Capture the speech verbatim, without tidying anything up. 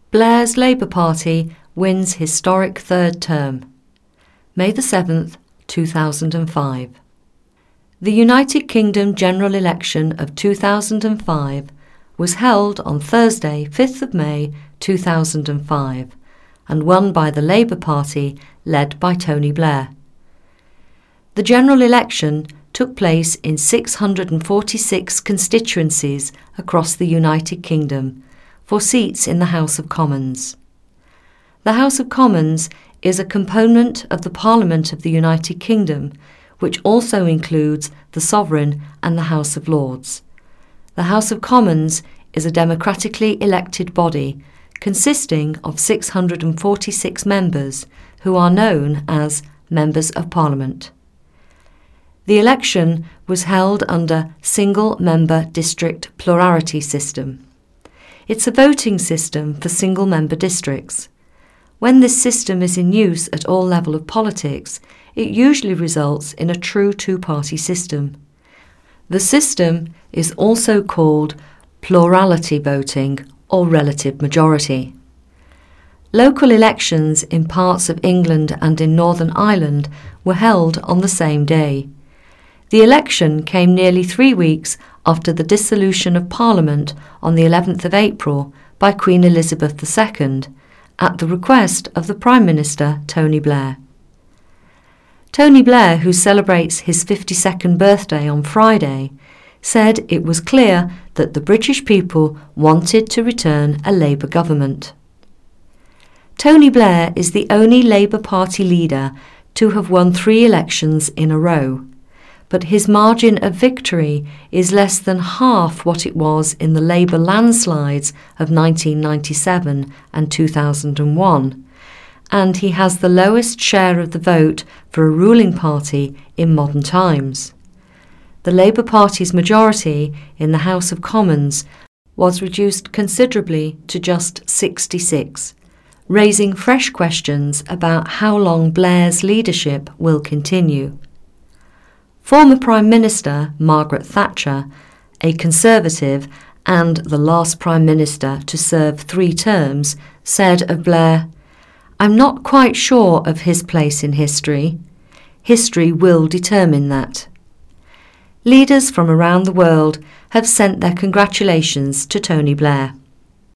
Blair's Labour Party wins historic third term. May the seventh, two thousand five. The United Kingdom general election of two thousand five was held on Thursday, fifth of May two thousand five, and won by the Labour Party led by Tony Blair. The general election took place in six hundred forty-six constituencies across the United Kingdom for seats in the House of Commons. The House of Commons is a component of the Parliament of the United Kingdom, which also includes the Sovereign and the House of Lords. The House of Commons is a democratically elected body consisting of six hundred forty-six members who are known as Members of Parliament. The election was held under single-member district plurality system. It's a voting system for single-member districts. When this system is in use at all levels of politics, it usually results in a true two-party system. The system is also called plurality voting or relative majority. Local elections in parts of England and in Northern Ireland were held on the same day. The election came nearly three weeks after the dissolution of Parliament on the eleventh of April by Queen Elizabeth the Second, at the request of the Prime Minister Tony Blair. Tony Blair, who celebrates his fifty-second birthday on Friday, said it was clear that the British people wanted to return a Labour government. Tony Blair is the only Labour Party leader to have won three elections in a row, but his margin of victory is less than half what it was in the Labour landslides of nineteen ninety-seven and two thousand one, and he has the lowest share of the vote for a ruling party in modern times. The Labour Party's majority in the House of Commons was reduced considerably to just sixty-six, raising fresh questions about how long Blair's leadership will continue. Former Prime Minister Margaret Thatcher, a Conservative and the last Prime Minister to serve three terms, said of Blair, "I'm not quite sure of his place in history. History will determine that." Leaders from around the world have sent their congratulations to Tony Blair.